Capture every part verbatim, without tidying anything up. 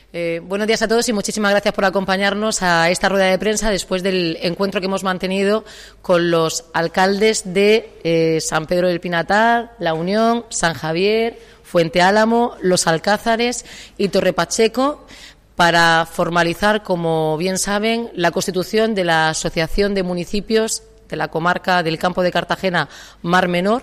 Eh, buenos días a todos y muchísimas gracias por acompañarnos a esta rueda de prensa después del encuentro que hemos mantenido con los alcaldes de eh, San Pedro del Pinatar, La Unión, San Javier, Fuente Álamo, Los Alcázares y Torre Pacheco, para formalizar, como bien saben, la constitución de la Asociación de Municipios de la Comarca del Campo de Cartagena Mar Menor,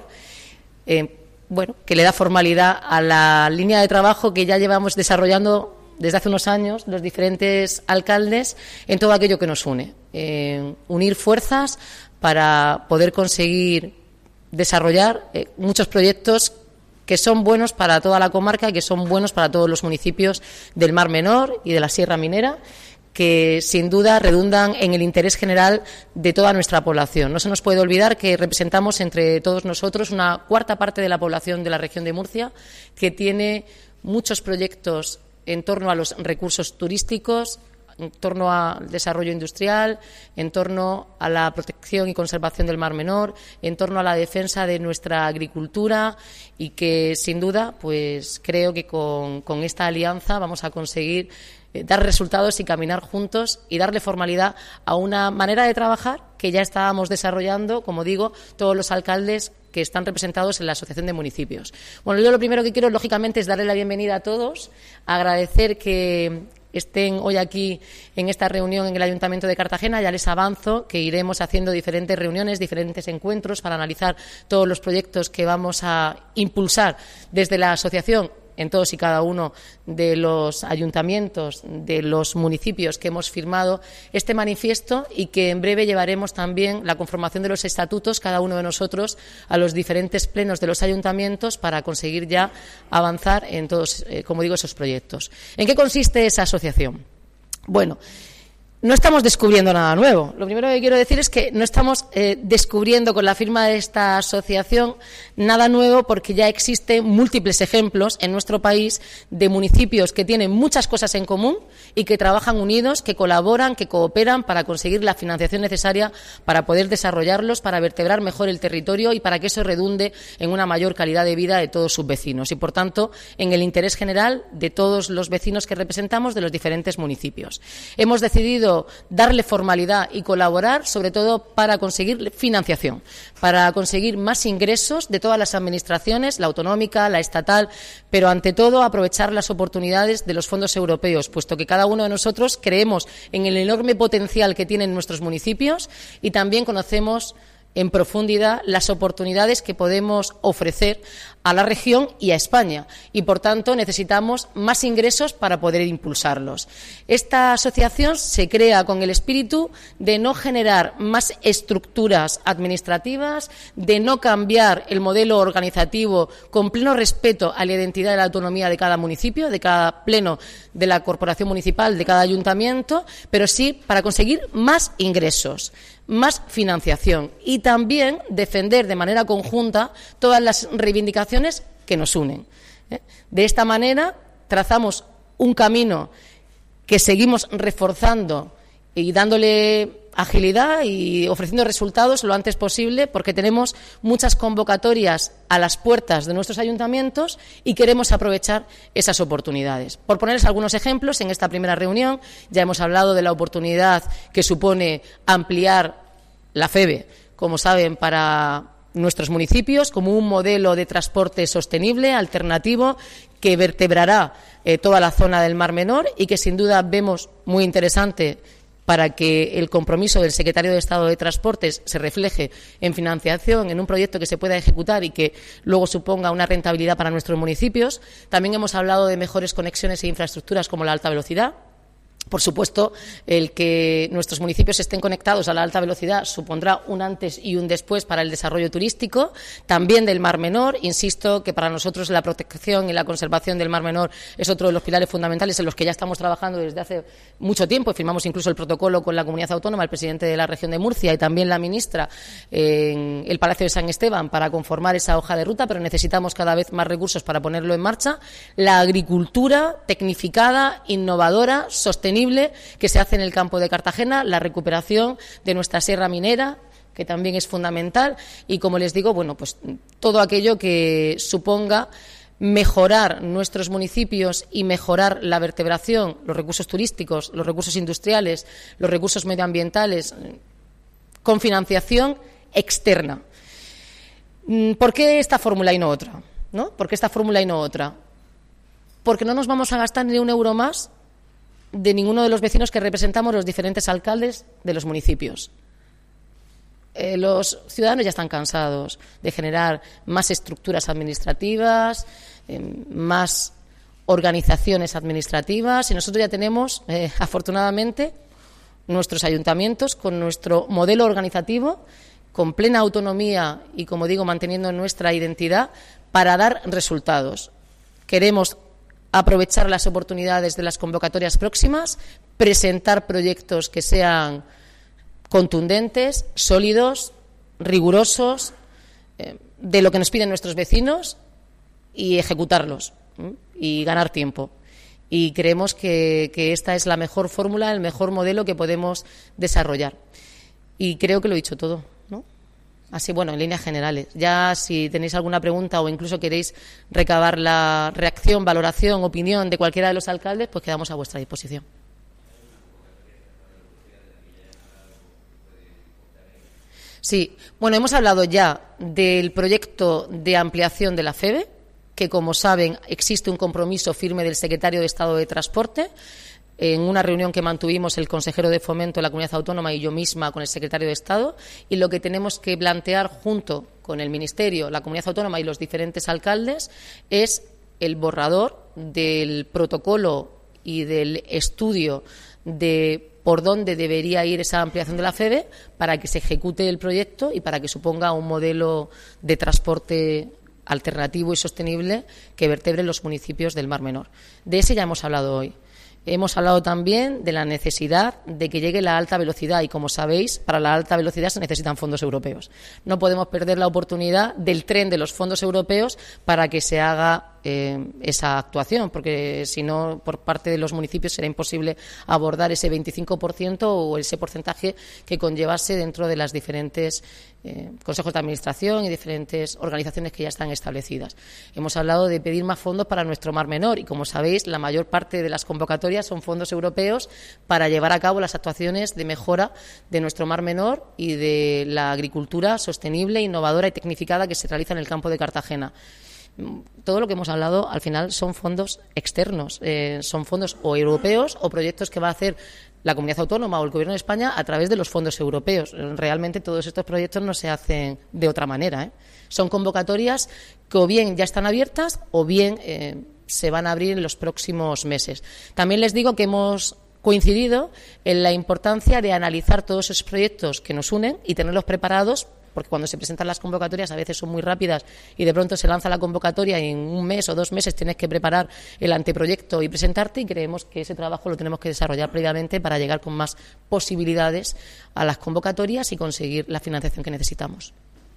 eh, bueno, que le da formalidad a la línea de trabajo que ya llevamos desarrollando desde hace unos años los diferentes alcaldes en todo aquello que nos une. Eh, unir fuerzas para poder conseguir desarrollar eh, muchos proyectos que son buenos para toda la comarca y que son buenos para todos los municipios del Mar Menor y de la Sierra Minera, que sin duda redundan en el interés general de toda nuestra población. No se nos puede olvidar que representamos entre todos nosotros una cuarta parte de la población de la región de Murcia, que tiene muchos proyectos en torno a los recursos turísticos, en torno al desarrollo industrial, en torno a la protección y conservación del Mar Menor, en torno a la defensa de nuestra agricultura y que, sin duda, pues creo que con, con esta alianza vamos a conseguir eh, dar resultados y caminar juntos y darle formalidad a una manera de trabajar que ya estábamos desarrollando, como digo, todos los alcaldes que están representados en la Asociación de Municipios. Bueno, yo lo primero que quiero, lógicamente, es darle la bienvenida a todos, agradecer que estén hoy aquí en esta reunión en el Ayuntamiento de Cartagena. Ya les avanzo que iremos haciendo diferentes reuniones, diferentes encuentros para analizar todos los proyectos que vamos a impulsar desde la asociación en todos y cada uno de los ayuntamientos, de los municipios que hemos firmado este manifiesto y que en breve llevaremos también la conformación de los estatutos, cada uno de nosotros, a los diferentes plenos de los ayuntamientos para conseguir ya avanzar en todos, eh, como digo, esos proyectos. ¿En qué consiste esa asociación? Bueno, no estamos descubriendo nada nuevo. Lo primero que quiero decir es que no estamos eh, descubriendo con la firma de esta asociación nada nuevo, porque ya existen múltiples ejemplos en nuestro país de municipios que tienen muchas cosas en común y que trabajan unidos, que colaboran, que cooperan para conseguir la financiación necesaria para poder desarrollarlos, para vertebrar mejor el territorio y para que eso redunde en una mayor calidad de vida de todos sus vecinos y, por tanto, en el interés general de todos los vecinos que representamos de los diferentes municipios. Hemos decidido darle formalidad y colaborar, sobre todo para conseguir financiación, para conseguir más ingresos de todas las administraciones, la autonómica, la estatal, pero ante todo aprovechar las oportunidades de los fondos europeos, puesto que cada uno de nosotros creemos en el enorme potencial que tienen nuestros municipios y también conocemos en profundidad las oportunidades que podemos ofrecer a la región y a España y, por tanto, necesitamos más ingresos para poder impulsarlos. Esta asociación se crea con el espíritu de no generar más estructuras administrativas, de no cambiar el modelo organizativo con pleno respeto a la identidad y la autonomía de cada municipio, de cada pleno de la corporación municipal, de cada ayuntamiento, pero sí para conseguir más ingresos, más financiación y también defender de manera conjunta todas las reivindicaciones que nos unen. De esta manera trazamos un camino que seguimos reforzando y dándole agilidad y ofreciendo resultados lo antes posible, porque tenemos muchas convocatorias a las puertas de nuestros ayuntamientos y queremos aprovechar esas oportunidades. Por ponerles algunos ejemplos, en esta primera reunión ya hemos hablado de la oportunidad que supone ampliar la FEVE, como saben, para nuestros municipios como un modelo de transporte sostenible, alternativo, que vertebrará eh, toda la zona del Mar Menor y que sin duda vemos muy interesante para que el compromiso del secretario de Estado de Transportes se refleje en financiación, en un proyecto que se pueda ejecutar y que luego suponga una rentabilidad para nuestros municipios. También hemos hablado de mejores conexiones e infraestructuras como la alta velocidad. Por supuesto, el que nuestros municipios estén conectados a la alta velocidad supondrá un antes y un después para el desarrollo turístico, también del Mar Menor. Insisto que para nosotros la protección y la conservación del Mar Menor es otro de los pilares fundamentales en los que ya estamos trabajando desde hace mucho tiempo. Firmamos incluso el protocolo con la comunidad autónoma, el presidente de la región de Murcia y también la ministra en el Palacio de San Esteban para conformar esa hoja de ruta, pero necesitamos cada vez más recursos para ponerlo en marcha. La agricultura tecnificada, innovadora, sostenible, que se hace en el campo de Cartagena, la recuperación de nuestra sierra minera, que también es fundamental, y como les digo, bueno, pues todo aquello que suponga mejorar nuestros municipios y mejorar la vertebración, los recursos turísticos, los recursos industriales, los recursos medioambientales, con financiación externa. ¿Por qué esta fórmula y no otra? ¿No? ¿Por qué esta fórmula y no otra? Porque no nos vamos a gastar ni un euro más de ninguno de los vecinos que representamos los diferentes alcaldes de los municipios. Eh, los ciudadanos ya están cansados de generar más estructuras administrativas, eh, más organizaciones administrativas, y nosotros ya tenemos, eh, afortunadamente, nuestros ayuntamientos con nuestro modelo organizativo, con plena autonomía y, como digo, manteniendo nuestra identidad para dar resultados. Queremos aprovechar las oportunidades de las convocatorias próximas, presentar proyectos que sean contundentes, sólidos, rigurosos, eh, de lo que nos piden nuestros vecinos y ejecutarlos, ¿eh? Y ganar tiempo. Y creemos que, que esta es la mejor fórmula, el mejor modelo que podemos desarrollar. Y creo que lo he dicho todo, ¿no? Así, bueno, en líneas generales. Ya si tenéis alguna pregunta o incluso queréis recabar la reacción, valoración, opinión de cualquiera de los alcaldes, pues quedamos a vuestra disposición. Sí, bueno, hemos hablado ya del proyecto de ampliación de la FEVE, que, como saben, existe un compromiso firme del secretario de Estado de Transporte. En una reunión que mantuvimos el consejero de Fomento de la Comunidad Autónoma y yo misma con el secretario de Estado, y lo que tenemos que plantear junto con el Ministerio, la Comunidad Autónoma y los diferentes alcaldes es el borrador del protocolo y del estudio de por dónde debería ir esa ampliación de la FEVE para que se ejecute el proyecto y para que suponga un modelo de transporte alternativo y sostenible que vertebre los municipios del Mar Menor. De ese ya hemos hablado hoy. Hemos hablado también de la necesidad de que llegue la alta velocidad y, como sabéis, para la alta velocidad se necesitan fondos europeos. No podemos perder la oportunidad del tren de los fondos europeos para que se haga eh, esa actuación, porque si no, por parte de los municipios será imposible abordar ese veinticinco por ciento o ese porcentaje que conllevase dentro de las diferentes eh, consejos de administración y diferentes organizaciones que ya están establecidas. Hemos hablado de pedir más fondos para nuestro Mar Menor y, como sabéis, la mayor parte de las convocatorias son fondos europeos para llevar a cabo las actuaciones de mejora de nuestro Mar Menor y de la agricultura sostenible, innovadora y tecnificada que se realiza en el campo de Cartagena. Todo lo que hemos hablado al final son fondos externos, eh, son fondos o europeos o proyectos que va a hacer la Comunidad Autónoma o el Gobierno de España a través de los fondos europeos. Realmente todos estos proyectos no se hacen de otra manera, ¿eh? Son convocatorias que o bien ya están abiertas o bien eh, se van a abrir en los próximos meses. También les digo que hemos coincidido en la importancia de analizar todos esos proyectos que nos unen y tenerlos preparados, porque cuando se presentan las convocatorias a veces son muy rápidas y de pronto se lanza la convocatoria y en un mes o dos meses tienes que preparar el anteproyecto y presentarte, y creemos que ese trabajo lo tenemos que desarrollar previamente para llegar con más posibilidades a las convocatorias y conseguir la financiación que necesitamos.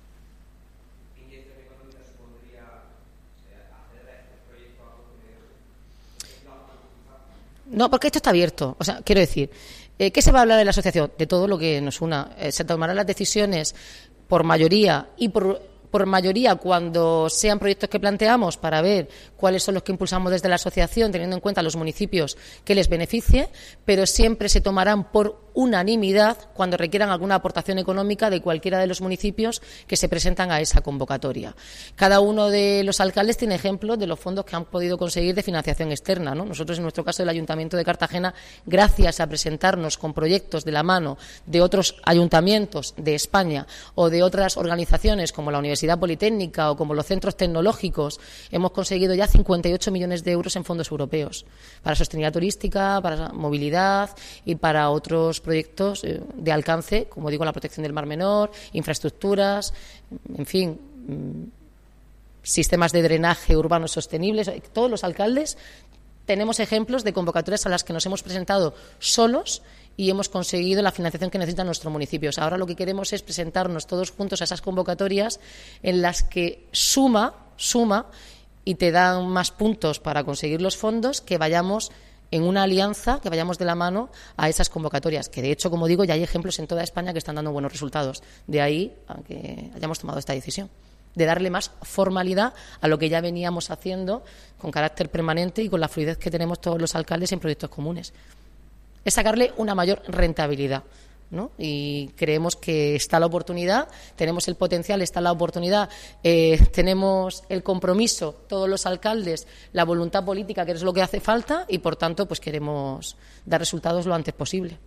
No, porque esto está abierto. O sea, quiero decir, eh, ¿qué se va a hablar en la asociación? De todo lo que nos una. Eh, se tomarán las decisiones por mayoría y por, por mayoría cuando sean proyectos que planteamos para ver cuáles son los que impulsamos desde la asociación, teniendo en cuenta los municipios que les beneficie, pero siempre se tomarán por unanimidad cuando requieran alguna aportación económica de cualquiera de los municipios que se presentan a esa convocatoria. Cada uno de los alcaldes tiene ejemplos de los fondos que han podido conseguir de financiación externa, ¿no? Nosotros, en nuestro caso, el Ayuntamiento de Cartagena, gracias a presentarnos con proyectos de la mano de otros ayuntamientos de España o de otras organizaciones como la Universidad Politécnica o como los centros tecnológicos, hemos conseguido ya cincuenta y ocho millones de euros en fondos europeos para sostenibilidad turística, para movilidad y para otros proyectos de alcance, como digo, la protección del Mar Menor, infraestructuras, en fin, sistemas de drenaje urbanos sostenibles. Todos los alcaldes tenemos ejemplos de convocatorias a las que nos hemos presentado solos y hemos conseguido la financiación que necesitan nuestros municipios. Ahora lo que queremos es presentarnos todos juntos a esas convocatorias en las que suma, suma y te dan más puntos para conseguir los fondos, que vayamos en una alianza, que vayamos de la mano a esas convocatorias, que de hecho, como digo, ya hay ejemplos en toda España que están dando buenos resultados. De ahí a que hayamos tomado esta decisión. de darle más formalidad a lo que ya veníamos haciendo con carácter permanente y con la fluidez que tenemos todos los alcaldes en proyectos comunes. Es sacarle una mayor rentabilidad, ¿no? Y creemos que está la oportunidad, tenemos el potencial, está la oportunidad, eh, tenemos el compromiso, todos los alcaldes, la voluntad política, que es lo que hace falta, y por tanto pues queremos dar resultados lo antes posible.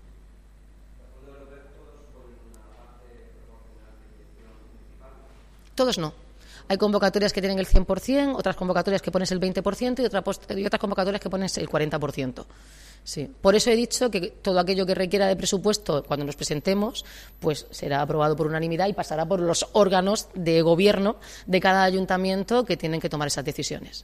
Todos no. Hay convocatorias que tienen el cien por ciento, otras convocatorias que pones el veinte por ciento y, otra y otras convocatorias que pones el cuarenta por ciento. Sí. Por eso he dicho que todo aquello que requiera de presupuesto cuando nos presentemos, pues será aprobado por unanimidad y pasará por los órganos de gobierno de cada ayuntamiento que tienen que tomar esas decisiones.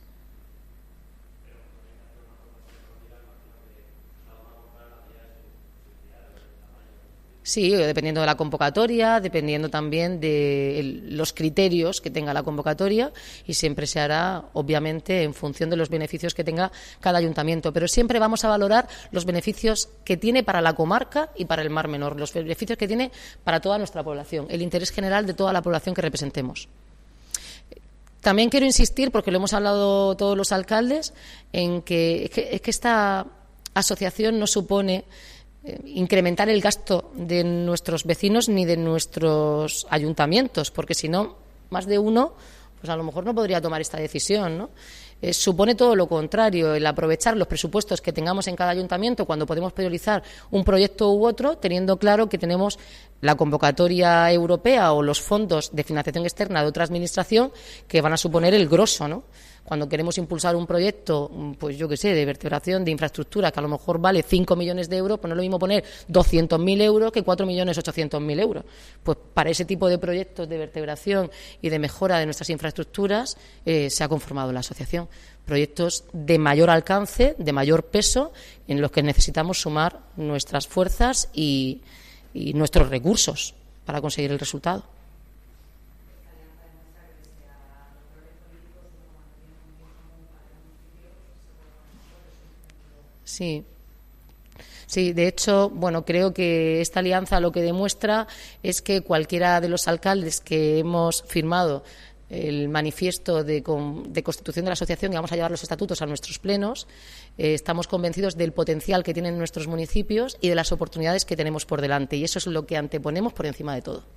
Sí, dependiendo de la convocatoria, dependiendo también de el, los criterios que tenga la convocatoria, y siempre se hará, obviamente, en función de los beneficios que tenga cada ayuntamiento. Pero siempre vamos a valorar los beneficios que tiene para la comarca y para el Mar Menor, los beneficios que tiene para toda nuestra población, el interés general de toda la población que representemos. También quiero insistir, porque lo hemos hablado todos los alcaldes, en que es que, es que esta asociación no supone incrementar el gasto de nuestros vecinos ni de nuestros ayuntamientos, porque si no, más de uno, pues a lo mejor no podría tomar esta decisión, ¿no? Eh, supone todo lo contrario, el aprovechar los presupuestos que tengamos en cada ayuntamiento cuando podemos priorizar un proyecto u otro, teniendo claro que tenemos la convocatoria europea o los fondos de financiación externa de otra administración que van a suponer el grosso, ¿no? Cuando queremos impulsar un proyecto, pues yo qué sé, de vertebración, de infraestructura, que a lo mejor vale cinco millones de euros, pues no es lo mismo poner doscientos mil euros que cuatro millones ochocientos mil euros. Pues para ese tipo de proyectos de vertebración y de mejora de nuestras infraestructuras eh, se ha conformado la asociación. Proyectos de mayor alcance, de mayor peso, en los que necesitamos sumar nuestras fuerzas y, y nuestros recursos para conseguir el resultado. Sí, sí. De hecho, bueno, creo que esta alianza lo que demuestra es que cualquiera de los alcaldes que hemos firmado el manifiesto de, de constitución de la asociación, que vamos a llevar los estatutos a nuestros plenos, eh, estamos convencidos del potencial que tienen nuestros municipios y de las oportunidades que tenemos por delante, y eso es lo que anteponemos por encima de todo.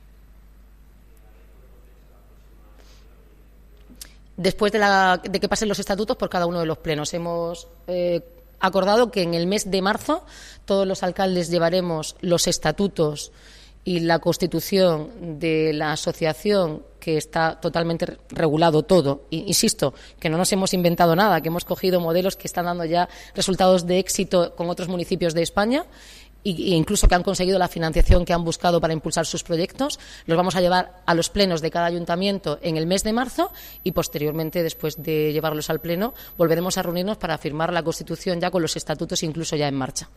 Después de, la, de que pasen los estatutos por cada uno de los plenos, hemos eh, acordado que en el mes de marzo todos los alcaldes llevaremos los estatutos y la constitución de la asociación, que está totalmente regulado todo. Y, insisto, que no nos hemos inventado nada, que hemos cogido modelos que están dando ya resultados de éxito con otros municipios de España, e incluso que han conseguido la financiación que han buscado para impulsar sus proyectos. Los vamos a llevar a los plenos de cada ayuntamiento en el mes de marzo y, posteriormente, después de llevarlos al pleno, volveremos a reunirnos para firmar la Constitución ya con los estatutos incluso ya en marcha.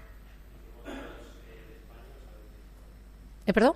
¿Eh, perdón?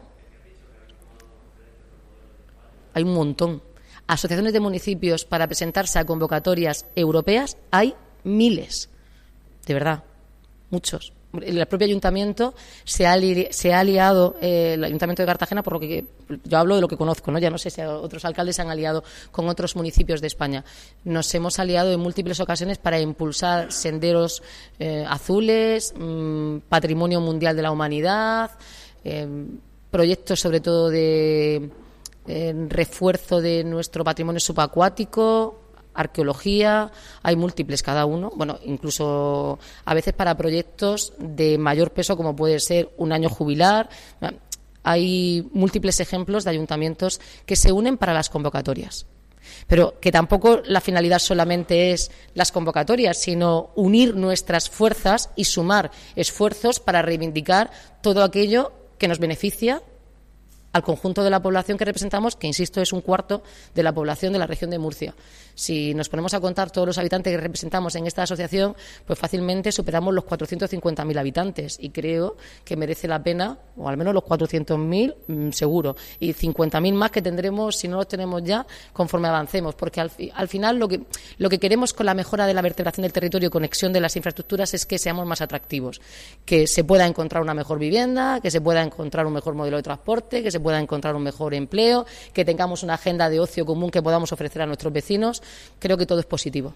Hay un montón. Asociaciones de municipios para presentarse a convocatorias europeas hay miles. De verdad, muchos. El propio ayuntamiento se ha, li se ha aliado, eh, el ayuntamiento de Cartagena, por lo que yo hablo de lo que conozco, ¿no? Ya no sé si otros alcaldes se han aliado con otros municipios de España. Nos hemos aliado en múltiples ocasiones para impulsar senderos eh, azules, mmm, patrimonio mundial de la humanidad, eh, proyectos sobre todo de eh, refuerzo de nuestro patrimonio subacuático, arqueología. Hay múltiples cada uno, bueno, incluso a veces para proyectos de mayor peso, como puede ser un año jubilar. Hay múltiples ejemplos de ayuntamientos que se unen para las convocatorias, pero que tampoco la finalidad solamente es las convocatorias, sino unir nuestras fuerzas y sumar esfuerzos para reivindicar todo aquello que nos beneficia al conjunto de la población que representamos, que, insisto, es un cuarto de la población de la región de Murcia. Si nos ponemos a contar todos los habitantes que representamos en esta asociación, pues fácilmente superamos los cuatrocientos cincuenta mil habitantes, y creo que merece la pena, o al menos los cuatrocientos mil mmm, seguro, y cincuenta mil más que tendremos, si no los tenemos ya, conforme avancemos, porque al, fi al final lo que, lo que queremos con la mejora de la vertebración del territorio y conexión de las infraestructuras es que seamos más atractivos, que se pueda encontrar una mejor vivienda, que se pueda encontrar un mejor modelo de transporte, que se pueda encontrar un mejor empleo, que tengamos una agenda de ocio común que podamos ofrecer a nuestros vecinos. Creo que todo es positivo.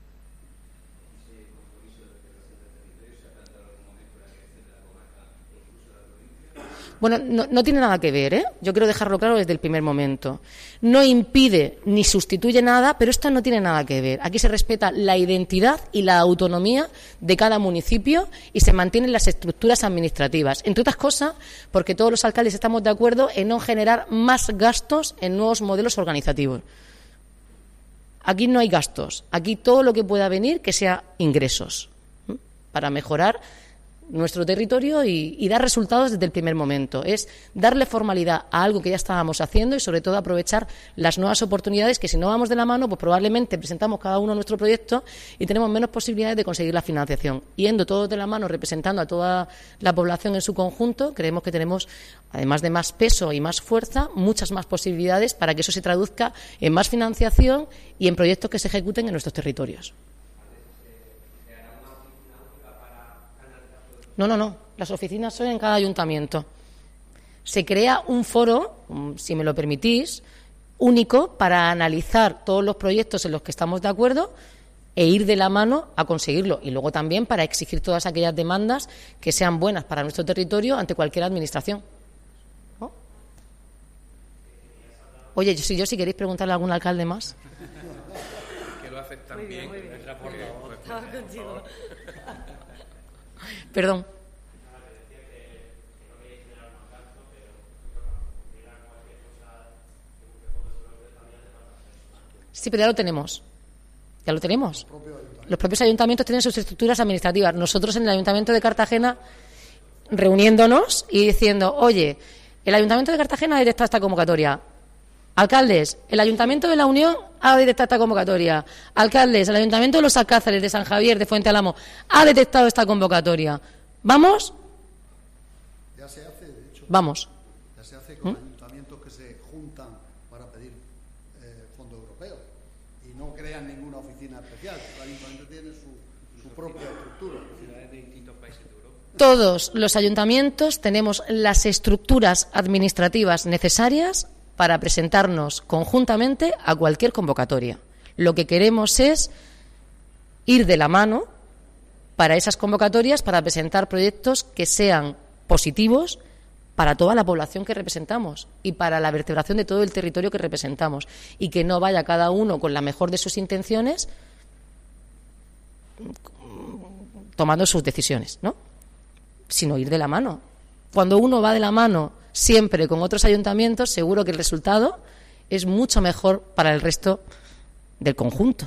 Bueno, no, no tiene nada que ver, ¿eh? Yo quiero dejarlo claro desde el primer momento. No impide ni sustituye nada, pero esto no tiene nada que ver. Aquí se respeta la identidad y la autonomía de cada municipio y se mantienen las estructuras administrativas. Entre otras cosas, porque todos los alcaldes estamos de acuerdo en no generar más gastos en nuevos modelos organizativos. Aquí no hay gastos. Aquí todo lo que pueda venir que sea ingresos, ¿eh? Para mejorar nuestro territorio y, y dar resultados desde el primer momento. Es darle formalidad a algo que ya estábamos haciendo y, sobre todo, aprovechar las nuevas oportunidades que, si no vamos de la mano, pues probablemente presentamos cada uno nuestro proyecto y tenemos menos posibilidades de conseguir la financiación. Yendo todos de la mano, representando a toda la población en su conjunto, creemos que tenemos, además de más peso y más fuerza, muchas más posibilidades para que eso se traduzca en más financiación y en proyectos que se ejecuten en nuestros territorios. No, no, no. Las oficinas son en cada ayuntamiento. Se crea un foro, si me lo permitís, único para analizar todos los proyectos en los que estamos de acuerdo e ir de la mano a conseguirlo. Y luego también para exigir todas aquellas demandas que sean buenas para nuestro territorio ante cualquier administración, ¿no? Oye, si yo si queréis preguntarle a algún alcalde más. Que lo haces tan bien. Muy bien, muy bien. Por favor. Estaba contigo. Perdón. Sí, pero ya lo tenemos. Ya lo tenemos. Los propios ayuntamientos tienen sus estructuras administrativas. Nosotros en el Ayuntamiento de Cartagena, reuniéndonos y diciendo, oye, el Ayuntamiento de Cartagena ha detectado esta convocatoria. Alcaldes, el Ayuntamiento de la Unión ha detectado esta convocatoria. Alcaldes, el Ayuntamiento de los Alcázares, de San Javier, de Fuente Álamo, ha detectado esta convocatoria. ¿Vamos? Ya se hace, de hecho. Vamos. Ya se hace con ¿Mm? ayuntamientos que se juntan para pedir eh, fondos europeos y no crean ninguna oficina especial. El ayuntamiento tiene su, su propia estructura. Ciudades de distintos países de Europa. Todos los ayuntamientos tenemos las estructuras administrativas necesarias para presentarnos conjuntamente a cualquier convocatoria. Lo que queremos es ir de la mano para esas convocatorias, para presentar proyectos que sean positivos para toda la población que representamos y para la vertebración de todo el territorio que representamos, y que no vaya cada uno con la mejor de sus intenciones tomando sus decisiones, ¿no? Sino ir de la mano. Cuando uno va de la mano siempre con otros ayuntamientos, seguro que el resultado es mucho mejor para el resto del conjunto.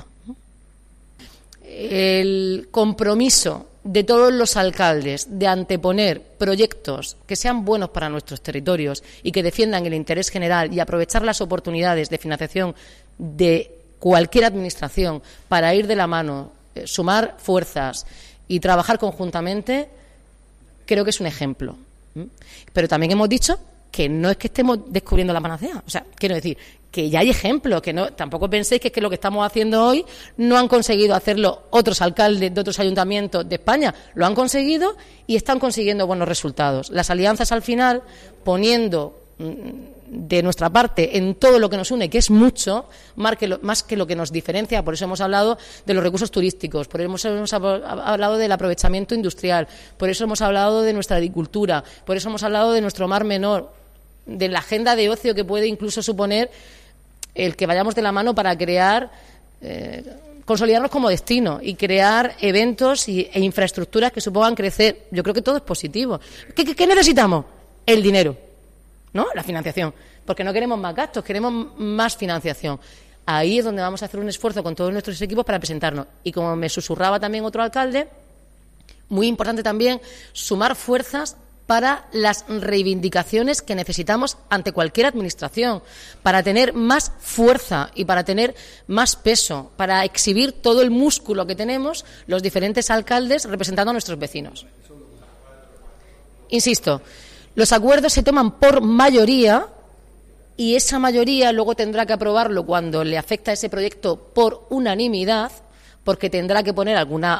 El compromiso de todos los alcaldes de anteponer proyectos que sean buenos para nuestros territorios y que defiendan el interés general y aprovechar las oportunidades de financiación de cualquier administración para ir de la mano, eh, sumar fuerzas y trabajar conjuntamente, creo que es un ejemplo. Pero también hemos dicho que no es que estemos descubriendo la panacea. O sea, quiero decir que ya hay ejemplos, que no, tampoco penséis que es que lo que estamos haciendo hoy no han conseguido hacerlo otros alcaldes de otros ayuntamientos de España. Lo han conseguido y están consiguiendo buenos resultados. Las alianzas, al final, poniendo de nuestra parte en todo lo que nos une, que es mucho, más que lo, más que lo que nos diferencia. Por eso hemos hablado de los recursos turísticos, por eso hemos hablado del aprovechamiento industrial, por eso hemos hablado de nuestra agricultura, por eso hemos hablado de nuestro mar menor, de la agenda de ocio que puede incluso suponer el que vayamos de la mano para crear, eh, consolidarnos como destino y crear eventos y, e infraestructuras que supongan crecer. Yo creo que todo es positivo. ¿Qué, qué, qué necesitamos? El dinero, ¿no? La financiación. Porque no queremos más gastos, queremos más financiación. Ahí es donde vamos a hacer un esfuerzo con todos nuestros equipos para presentarnos. Y como me susurraba también otro alcalde, muy importante también sumar fuerzas para las reivindicaciones que necesitamos ante cualquier administración, para tener más fuerza y para tener más peso, para exhibir todo el músculo que tenemos los diferentes alcaldes representando a nuestros vecinos. Insisto, los acuerdos se toman por mayoría y esa mayoría luego tendrá que aprobarlo cuando le afecta a ese proyecto por unanimidad, porque tendrá que poner alguna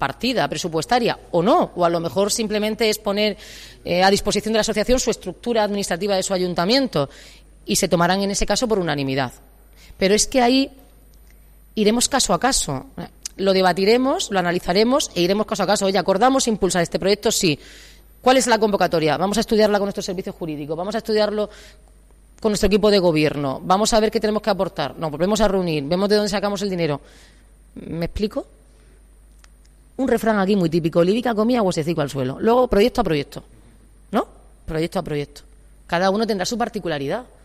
partida presupuestaria o no, o a lo mejor simplemente es poner eh, a disposición de la asociación su estructura administrativa de su ayuntamiento y se tomarán en ese caso por unanimidad. Pero es que ahí iremos caso a caso, lo debatiremos, lo analizaremos e iremos caso a caso. Oye, ¿acordamos impulsar este proyecto? Sí. ¿Cuál es la convocatoria? Vamos a estudiarla con nuestros servicios jurídicos, vamos a estudiarlo con nuestro equipo de gobierno, vamos a ver qué tenemos que aportar, nos volvemos a reunir, vemos de dónde sacamos el dinero. ¿Me explico? Un refrán aquí muy típico, lírica comía huesecico al suelo. Luego, proyecto a proyecto, ¿no? Proyecto a proyecto. Cada uno tendrá su particularidad.